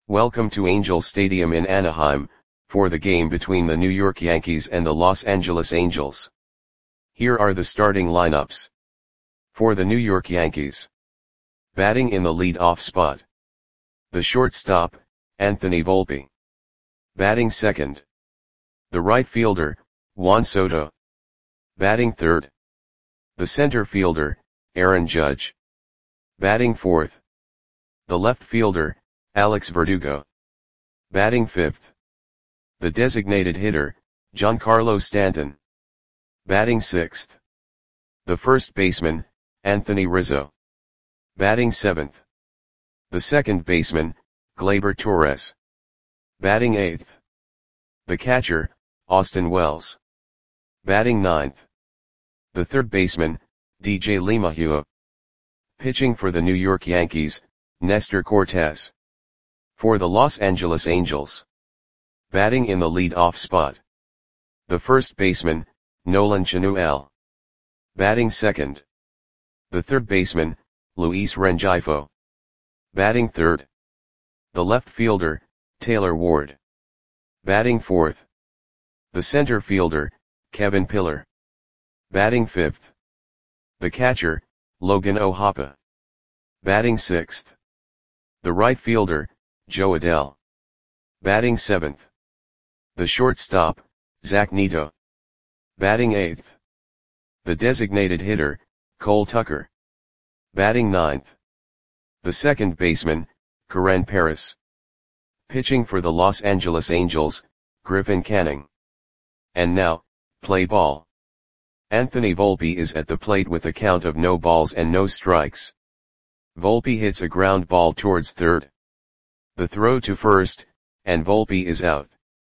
Welcome to Angel Stadium in Anaheim, for the game between the New York Yankees and the Los Angeles Angels. Here are the starting lineups. For the New York Yankees. Batting in the lead-off spot. The shortstop, Anthony Volpe. Batting second. The right fielder, Juan Soto. Batting third. The center fielder, Aaron Judge. Batting fourth. The left fielder, Alex Verdugo. Batting fifth. The designated hitter, Giancarlo Stanton. Batting sixth. The first baseman, Anthony Rizzo. Batting seventh. The second baseman, Gleyber Torres. Batting eighth. The catcher, Austin Wells. Batting ninth. The third baseman, DJ LeMahieu. Pitching for the New York Yankees, Nestor Cortes. For the Los Angeles Angels. Batting in the lead-off spot. The first baseman, Nolan Chanuel. Batting second. The third baseman, Luis Rengifo. Batting third. The left fielder, Taylor Ward. Batting fourth. The center fielder, Kevin Pillar. Batting fifth. The catcher, Logan O'Hoppe. Batting sixth. The right fielder, Joe Adell. Batting seventh. The shortstop, Zach Neto. Batting eighth. The designated hitter, Cole Tucker. Batting ninth. The second baseman, Karen Paris. Pitching for the Los Angeles Angels, Griffin Canning. And now, play ball. Anthony Volpe is at the plate with a count of no balls and no strikes. Volpe hits a ground ball towards third. The throw to first, and Volpe is out.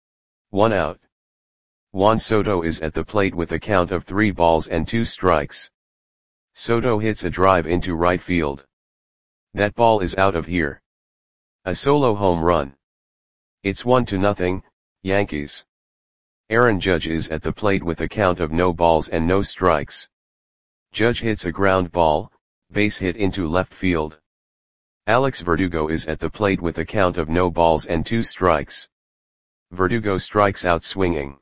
1 out. Juan Soto is at the plate with a count of 3 balls and 2 strikes. Soto hits a drive into right field. That ball is out of here. A solo home run. It's 1-0, Yankees. Aaron Judge is at the plate with a count of no balls and no strikes. Judge hits a ground ball, base hit into left field. Alex Verdugo is at the plate with a count of no balls and 2 strikes. Verdugo strikes out swinging.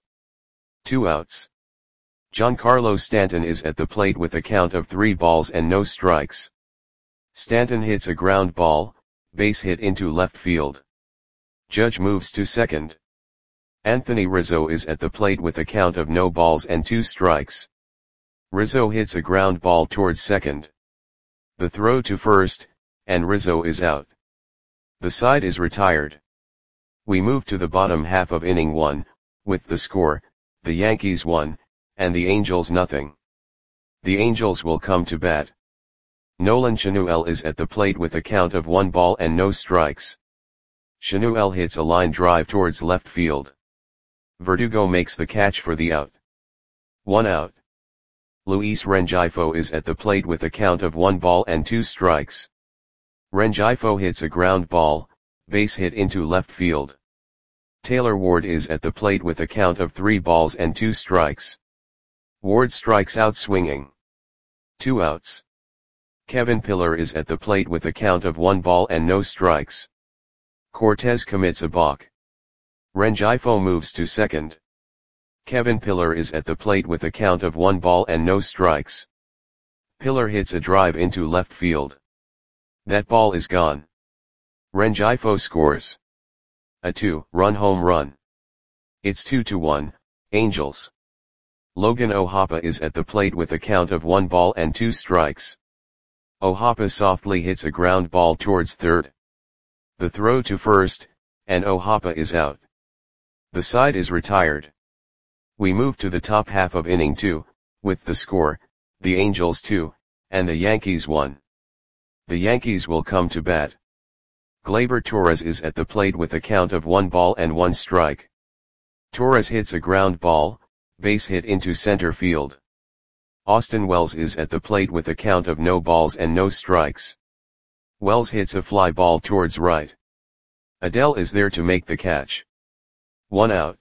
2 outs. Giancarlo Stanton is at the plate with a count of 3 balls and no strikes. Stanton hits a ground ball, base hit into left field. Judge moves to second. Anthony Rizzo is at the plate with a count of no balls and 2 strikes. Rizzo hits a ground ball towards second. The throw to first, and Rizzo is out. The side is retired. We move to the bottom half of inning 1, with the score, the Yankees 1, and the Angels 0. The Angels will come to bat. Nolan Chanuel is at the plate with a count of 1 ball and no strikes. Chanuel hits a line drive towards left field. Verdugo makes the catch for the out. 1 out. Luis Rengifo is at the plate with a count of 1 ball and 2 strikes. Rengifo hits a ground ball, base hit into left field. Taylor Ward is at the plate with a count of 3 balls and 2 strikes. Ward strikes out swinging. 2 outs. Kevin Pillar is at the plate with a count of 1 ball and no strikes. Cortes commits a balk. Rengifo moves to second. Kevin Pillar is at the plate with a count of 1 ball and no strikes. Pillar hits a drive into left field. That ball is gone. Rengifo scores a 2-run home run. It's 2-1, Angels. Logan O'Hoppe is at the plate with a count of 1 ball and 2 strikes. O'Hoppe softly hits a ground ball towards third. The throw to first, and O'Hoppe is out. The side is retired. We move to the top half of inning 2, with the score, the Angels 2, and the Yankees 1. The Yankees will come to bat. Gleyber Torres is at the plate with a count of 1 ball and 1 strike. Torres hits a ground ball, base hit into center field. Austin Wells is at the plate with a count of no balls and no strikes. Wells hits a fly ball towards right. Adell is there to make the catch. 1 out.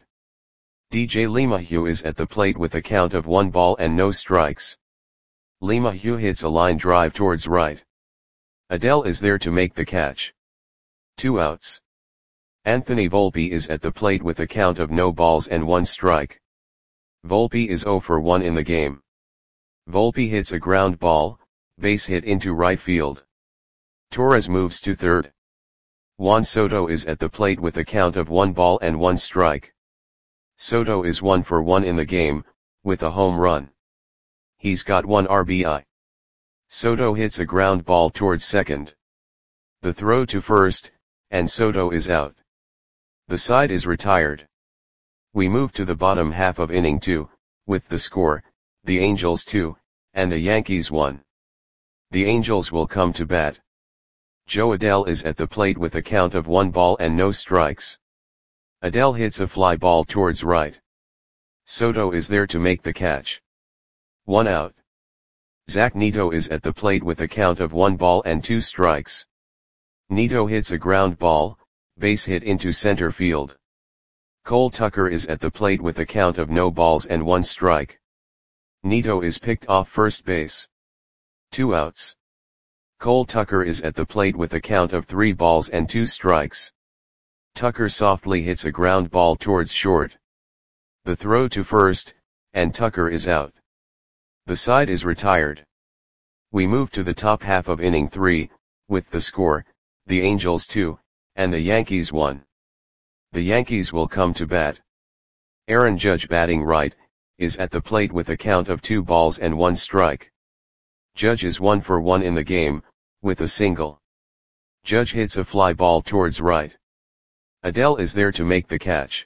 DJ LeMahieu is at the plate with a count of 1 ball and no strikes. LeMahieu hits a line drive towards right. Adell is there to make the catch. 2 outs. Anthony Volpe is at the plate with a count of no balls and 1 strike. Volpe is 0 for 1 in the game. Volpe hits a ground ball, base hit into right field. Torres moves to third. Juan Soto is at the plate with a count of 1 ball and 1 strike. Soto is 1 for 1 in the game, with a home run. He's got 1 RBI. Soto hits a ground ball towards second. The throw to first, and Soto is out. The side is retired. We move to the bottom half of inning 2, with the score, the Angels 2, and the Yankees 1. The Angels will come to bat. Joe Adell is at the plate with a count of 1 ball and no strikes. Adell hits a fly ball towards right. Soto is there to make the catch. 1 out. Zach Neto is at the plate with a count of 1 ball and 2 strikes. Neto hits a ground ball, base hit into center field. Cole Tucker is at the plate with a count of no balls and 1 strike. Neto is picked off first base. 2 outs. Cole Tucker is at the plate with a count of 3 balls and 2 strikes. Tucker softly hits a ground ball towards short. The throw to first, and Tucker is out. The side is retired. We move to the top half of inning 3, with the score, the Angels 2, and the Yankees 1. The Yankees will come to bat. Aaron Judge, batting right, is at the plate with a count of 2 balls and 1 strike. Judge is 1 for 1 in the game, with a single. Judge hits a fly ball towards right. Adell is there to make the catch.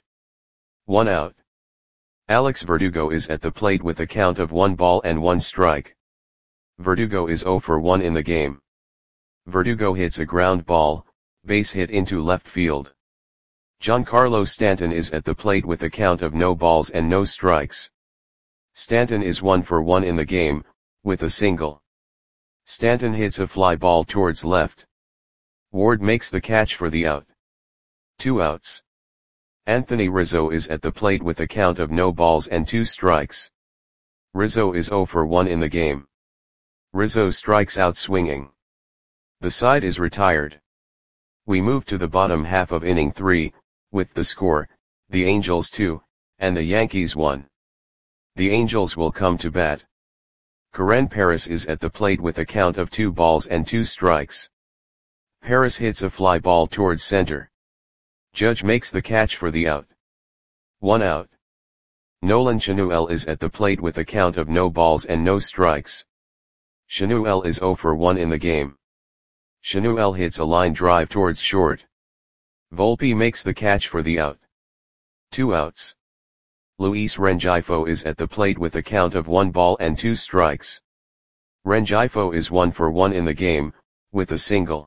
1 out. Alex Verdugo is at the plate with a count of 1 ball and 1 strike. Verdugo is 0 for 1 in the game. Verdugo hits a ground ball, base hit into left field. Giancarlo Stanton is at the plate with a count of no balls and no strikes. Stanton is 1 for 1 in the game, with a single. Stanton hits a fly ball towards left. Ward makes the catch for the out. 2 outs. Anthony Rizzo is at the plate with a count of no balls and 2 strikes. Rizzo is 0 for 1 in the game. Rizzo strikes out swinging. The side is retired. We move to the bottom half of inning 3, with the score, the Angels 2, and the Yankees 1. The Angels will come to bat. Karen Paris is at the plate with a count of 2 balls and 2 strikes. Paris hits a fly ball towards center. Judge makes the catch for the out. 1 out. Nolan Chanuel is at the plate with a count of no balls and no strikes. Chanuel is 0 for 1 in the game. Chanuel hits a line drive towards short. Volpe makes the catch for the out. 2 outs. Luis Rengifo is at the plate with a count of 1 ball and 2 strikes. Rengifo is 1 for 1 in the game, with a single.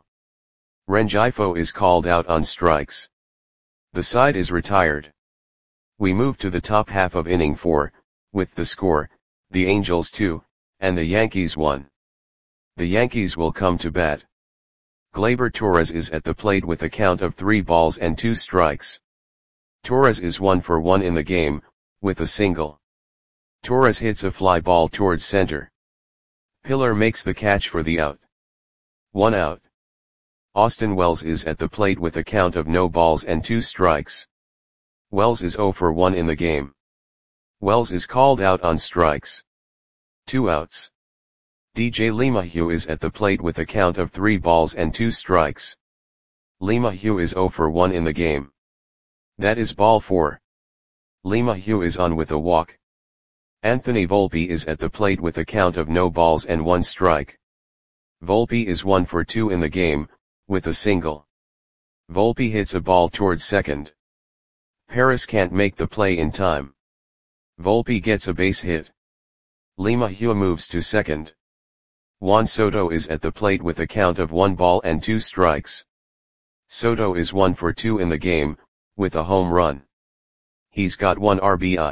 Rengifo is called out on strikes. The side is retired. We move to the top half of inning 4, with the score, the Angels 2, and the Yankees 1. The Yankees will come to bat. Gleyber Torres is at the plate with a count of 3 balls and 2 strikes. Torres is 1 for 1 in the game, with a single. Torres hits a fly ball towards center. Pillar makes the catch for the out. 1 out. Austin Wells is at the plate with a count of no balls and 2 strikes. Wells is 0 for 1 in the game. Wells is called out on strikes. 2 outs. DJ LeMahieu is at the plate with a count of 3 balls and 2 strikes. LeMahieu is 0 for 1 in the game. That is ball 4. LeMahieu is on with a walk. Anthony Volpe is at the plate with a count of no balls and 1 strike. Volpe is 1 for 2 in the game, with a single. Volpe hits a ball towards second. Paris can't make the play in time. Volpe gets a base hit. LeMahieu moves to second. Juan Soto is at the plate with a count of 1 ball and 2 strikes. Soto is 1 for 2 in the game, with a home run. He's got 1 RBI.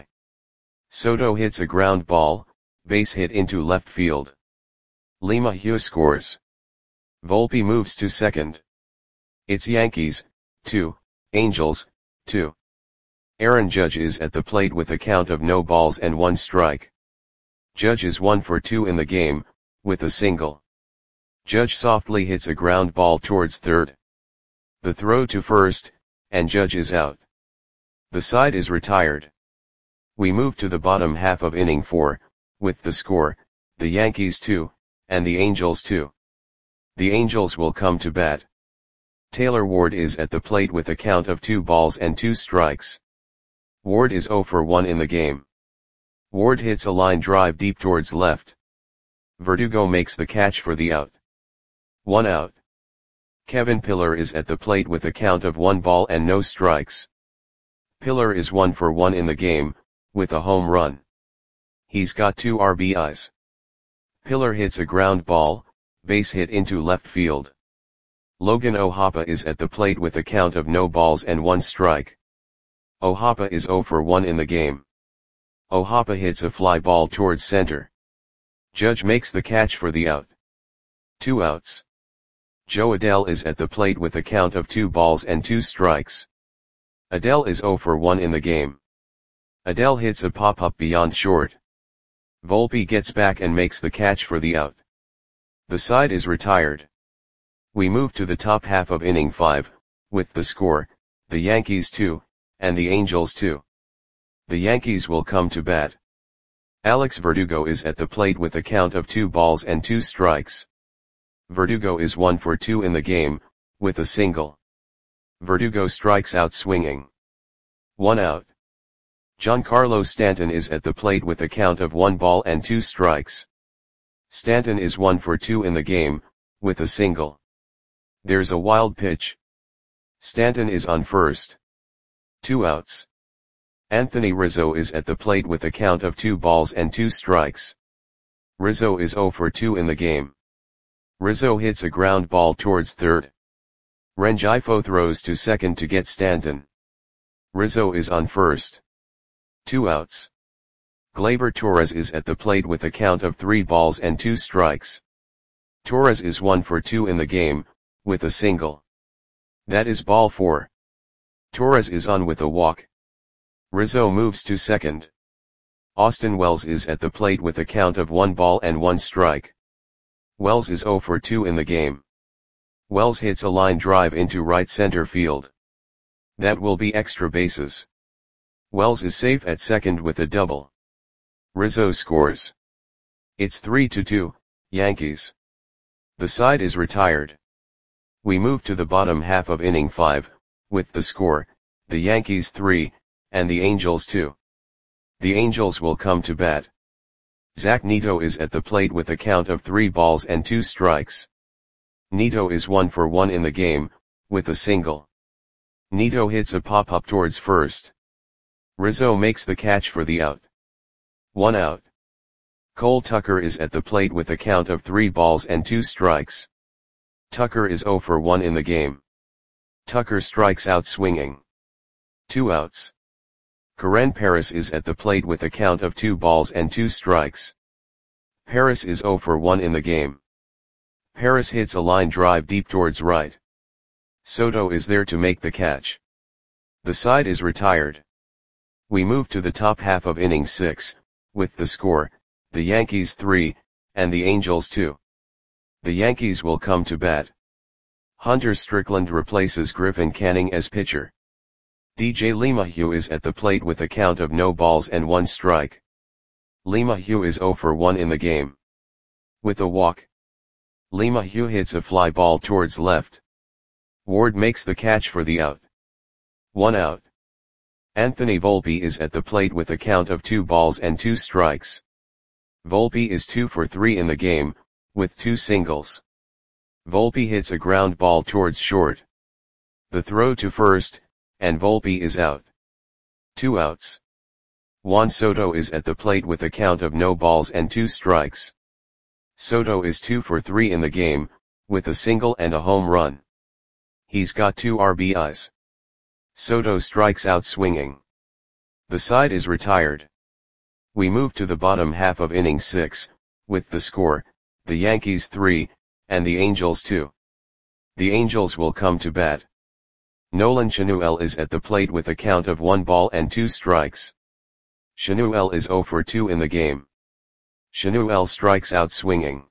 Soto hits a ground ball, base hit into left field. LeMahieu scores. Volpe moves to second. It's Yankees, 2, Angels, 2. Aaron Judge is at the plate with a count of no balls and 1 strike. Judge is 1 for 2 in the game, with a single. Judge softly hits a ground ball towards third. The throw to first, and Judge is out. The side is retired. We move to the bottom half of inning 4, with the score, the Yankees 2, and the Angels 2. The Angels will come to bat. Taylor Ward is at the plate with a count of 2 balls and 2 strikes. Ward is 0 for 1 in the game. Ward hits a line drive deep towards left. Verdugo makes the catch for the out. 1 out. Kevin Pillar is at the plate with a count of 1 ball and no strikes. Pillar is 1 for 1 in the game, with a home run. He's got 2 RBIs. Pillar hits a ground ball, base hit into left field. Logan O'Hoppe is at the plate with a count of no balls and 1 strike. O'Hoppe is 0 for 1 in the game. O'Hoppe hits a fly ball towards center. Judge makes the catch for the out. 2 outs. Joe Adell is at the plate with a count of 2 balls and 2 strikes. Adell is 0 for 1 in the game. Adell hits a pop-up beyond short. Volpe gets back and makes the catch for the out. The side is retired. We move to the top half of inning 5, with the score, the Yankees 2, and the Angels 2. The Yankees will come to bat. Alex Verdugo is at the plate with a count of 2 balls and 2 strikes. Verdugo is 1 for 2 in the game, with a single. Verdugo strikes out swinging. 1 out. Giancarlo Stanton is at the plate with a count of 1 ball and 2 strikes. Stanton is 1 for 2 in the game, with a single. There's a wild pitch. Stanton is on first. 2 outs. Anthony Rizzo is at the plate with a count of 2 balls and 2 strikes. Rizzo is 0 for 2 in the game. Rizzo hits a ground ball towards third. Rengifo throws to second to get Stanton. Rizzo is on first. 2 outs. Gleyber Torres is at the plate with a count of 3 balls and 2 strikes. Torres is 1 for 2 in the game, with a single. That is ball 4. Torres is on with a walk. Rizzo moves to second. Austin Wells is at the plate with a count of 1 ball and 1 strike. Wells is 0 for 2 in the game. Wells hits a line drive into right center field. That will be extra bases. Wells is safe at second with a double. Rizzo scores. It's 3-2, Yankees. The side is retired. We move to the bottom half of inning 5, with the score, the Yankees 3, and the Angels 2. The Angels will come to bat. Zach Neto is at the plate with a count of 3 balls and 2 strikes. Neto is 1 for 1 in the game, with a single. Neto hits a pop-up towards first. Rizzo makes the catch for the out. 1 out. Cole Tucker is at the plate with a count of 3 balls and 2 strikes. Tucker is 0 for 1 in the game. Tucker strikes out swinging. 2 outs. Karen Paris is at the plate with a count of 2 balls and 2 strikes. Paris is 0 for 1 in the game. Paris hits a line drive deep towards right. Soto is there to make the catch. The side is retired. We move to the top half of inning 6, with the score, the Yankees 3, and the Angels 2. The Yankees will come to bat. Hunter Strickland replaces Griffin Canning as pitcher. DJ LeMahieu is at the plate with a count of no balls and 1 strike. LeMahieu is 0 for 1 in the game. With a walk. LeMahieu hits a fly ball towards left. Ward makes the catch for the out. 1 out. Anthony Volpe is at the plate with a count of 2 balls and 2 strikes. Volpe is 2 for 3 in the game, with 2 singles. Volpe hits a ground ball towards short. The throw to first, and Volpe is out. 2 outs. Juan Soto is at the plate with a count of no balls and 2 strikes. Soto is 2 for 3 in the game, with a single and a home run. He's got 2 RBIs. Soto strikes out swinging. The side is retired. We move to the bottom half of inning 6, with the score, the Yankees 3, and the Angels 2. The Angels will come to bat. Nolan Chanuel is at the plate with a count of 1 ball and 2 strikes. Chanuel is 0 for 2 in the game. Chanuel strikes out swinging.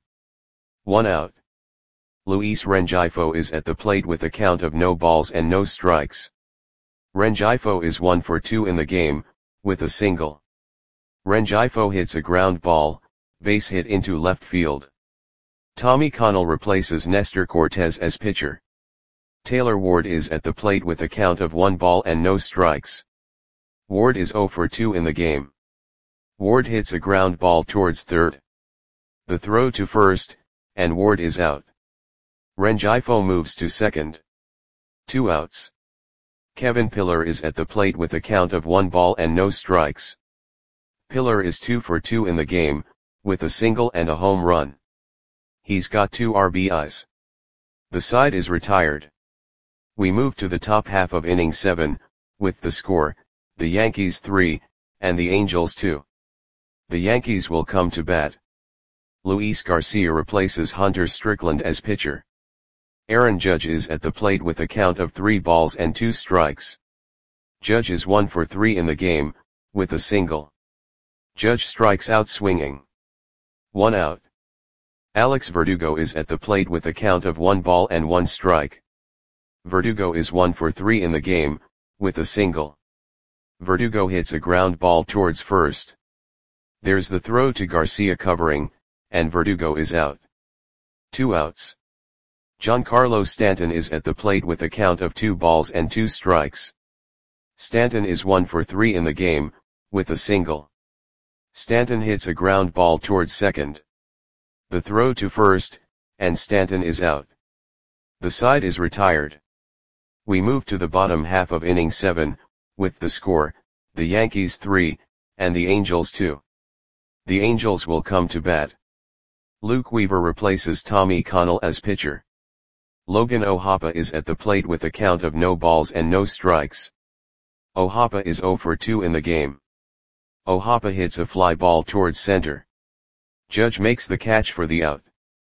1 out. Luis Rengifo is at the plate with a count of no balls and no strikes. Rengifo is 1 for 2 in the game, with a single. Rengifo hits a ground ball, base hit into left field. Tommy Connell replaces Nestor Cortez as pitcher. Taylor Ward is at the plate with a count of 1 ball and no strikes. Ward is 0 for 2 in the game. Ward hits a ground ball towards third. The throw to first, and Ward is out. Rengifo moves to second. 2 outs. Kevin Pillar is at the plate with a count of 1 ball and no strikes. Pillar is 2 for 2 in the game, with a single and a home run. He's got 2 RBIs. The side is retired. We move to the top half of inning 7, with the score, the Yankees 3, and the Angels 2. The Yankees will come to bat. Luis Garcia replaces Hunter Strickland as pitcher. Aaron Judge is at the plate with a count of 3 balls and 2 strikes. Judge is 1 for 3 in the game, with a single. Judge strikes out swinging. 1 out. Alex Verdugo is at the plate with a count of 1 ball and 1 strike. Verdugo is 1 for 3 in the game, with a single. Verdugo hits a ground ball towards first. There's the throw to Garcia covering, and Verdugo is out. 2 outs. Giancarlo Stanton is at the plate with a count of 2 balls and 2 strikes. Stanton is 1 for 3 in the game, with a single. Stanton hits a ground ball towards second. The throw to first, and Stanton is out. The side is retired. We move to the bottom half of inning 7, with the score, the Yankees 3, and the Angels 2. The Angels will come to bat. Luke Weaver replaces Tommy Connell as pitcher. Logan O'Hoppe is at the plate with a count of no balls and no strikes. O'Hoppe is 0 for 2 in the game. O'Hoppe hits a fly ball towards center. Judge makes the catch for the out.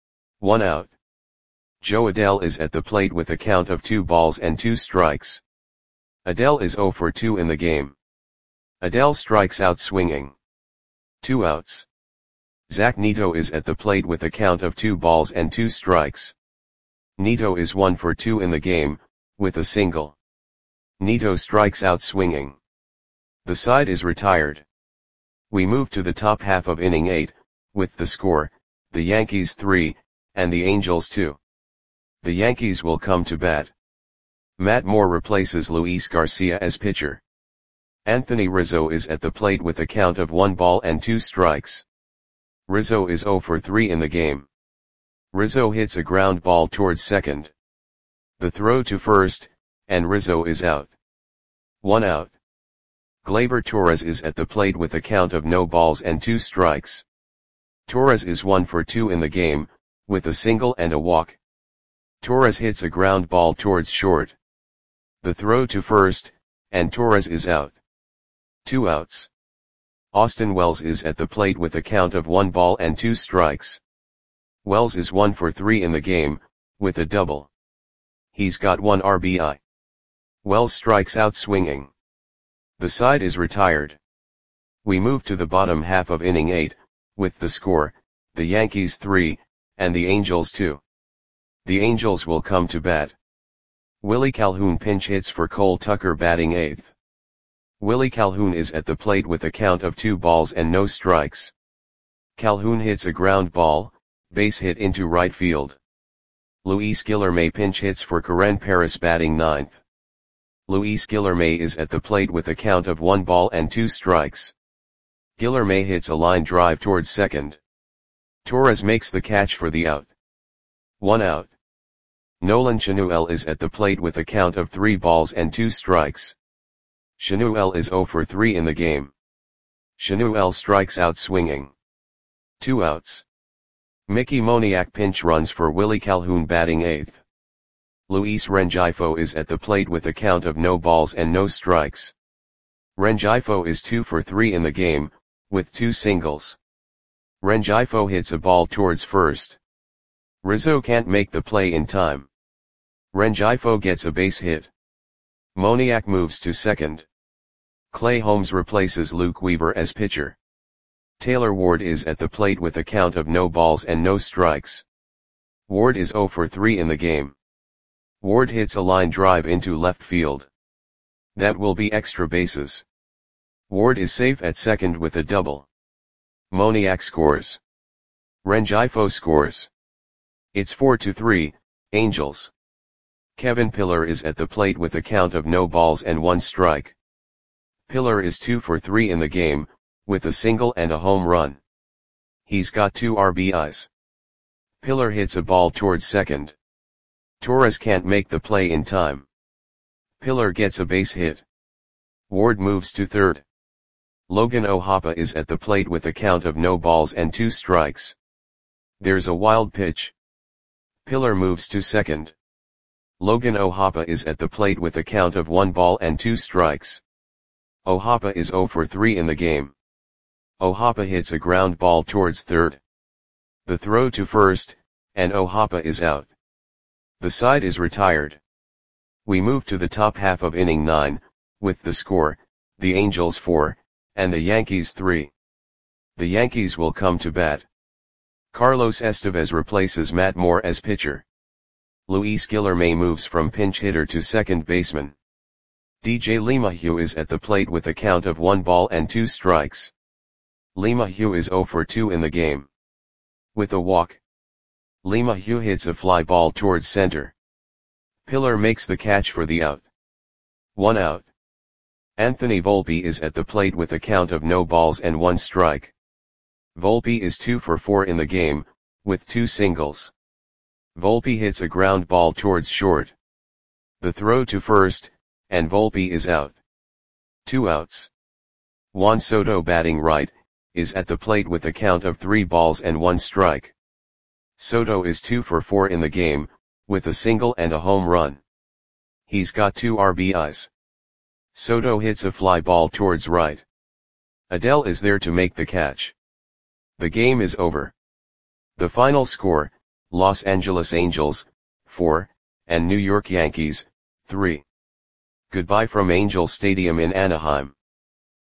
1 out. Joe Adell is at the plate with a count of 2 balls and 2 strikes. Adell is 0 for 2 in the game. Adell strikes out swinging. 2 outs. Zach Neto is at the plate with a count of 2 balls and 2 strikes. Neto is 1 for 2 in the game, with a single. Neto strikes out swinging. The side is retired. We move to the top half of inning 8, with the score, the Yankees 3, and the Angels 2. The Yankees will come to bat. Matt Moore replaces Luis Garcia as pitcher. Anthony Rizzo is at the plate with a count of 1 ball and 2 strikes. Rizzo is 0 for 3 in the game. Rizzo hits a ground ball towards second. The throw to first, and Rizzo is out. 1 out. Gleyber Torres is at the plate with a count of no balls and 2 strikes. Torres is 1 for 2 in the game, with a single and a walk. Torres hits a ground ball towards short. The throw to first, and Torres is out. 2 outs. Austin Wells is at the plate with a count of 1 ball and 2 strikes. Wells is 1 for 3 in the game, with a double. He's got 1 RBI. Wells strikes out swinging. The side is retired. We move to the bottom half of inning 8, with the score, the Yankees 3, and the Angels 2. The Angels will come to bat. Willie Calhoun pinch hits for Cole Tucker batting 8th. Willie Calhoun is at the plate with a count of 2 balls and no strikes. Calhoun hits a ground ball, base hit into right field. Luis Guilherme pinch hits for Karen Paris batting 9th. Luis Guilherme is at the plate with a count of 1 ball and 2 strikes. Guilherme hits a line drive towards second. Torres makes the catch for the out. 1 out. Nolan Chanuel is at the plate with a count of 3 balls and 2 strikes. Chanuel is 0 for 3 in the game. Chanuel strikes out swinging. 2 outs. Mickey Moniak pinch runs for Willie Calhoun batting 8th. Luis Rengifo is at the plate with a count of no balls and no strikes. Rengifo is 2 for 3 in the game, with 2 singles. Rengifo hits a ball towards first. Rizzo can't make the play in time. Rengifo gets a base hit. Moniak moves to second. Clay Holmes replaces Luke Weaver as pitcher. Taylor Ward is at the plate with a count of no balls and no strikes. Ward is 0 for 3 in the game. Ward hits a line drive into left field. That will be extra bases. Ward is safe at second with a double. Moniak scores. Rengifo scores. It's 4-3, Angels. Kevin Pillar is at the plate with a count of no balls and 1 strike. Pillar is 2 for 3 in the game, with a single and a home run. He's got 2 RBIs. Pillar hits a ball towards second. Torres can't make the play in time. Pillar gets a base hit. Ward moves to third. Logan O'Hoppe is at the plate with a count of no balls and 2 strikes. There's a wild pitch. Pillar moves to second. Logan O'Hoppe is at the plate with a count of 1 ball and 2 strikes. O'Hoppe is 0 for 3 in the game. O'Hoppe hits a ground ball towards third. The throw to first, and O'Hoppe is out. The side is retired. We move to the top half of inning 9, with the score, the Angels 4, and the Yankees 3. The Yankees will come to bat. Carlos Estevez replaces Matt Moore as pitcher. Luis Guillorme moves from pinch hitter to second baseman. DJ LeMahieu is at the plate with a count of 1 ball and 2 strikes. LeMahieu is 0 for 2 in the game. With a walk, LeMahieu hits a fly ball towards center. Pillar makes the catch for the out. 1 out. Anthony Volpe is at the plate with a count of no balls and 1 strike. Volpe is 2 for 4 in the game, with 2 singles. Volpe hits a ground ball towards short. The throw to first, and Volpe is out. 2 outs. Juan Soto, batting right, is at the plate with a count of 3 balls and 1 strike. Soto is 2 for 4 in the game, with a single and a home run. He's got 2 RBIs. Soto hits a fly ball towards right. Adell is there to make the catch. The game is over. The final score, Los Angeles Angels, 4, and New York Yankees, 3. Goodbye from Angel Stadium in Anaheim.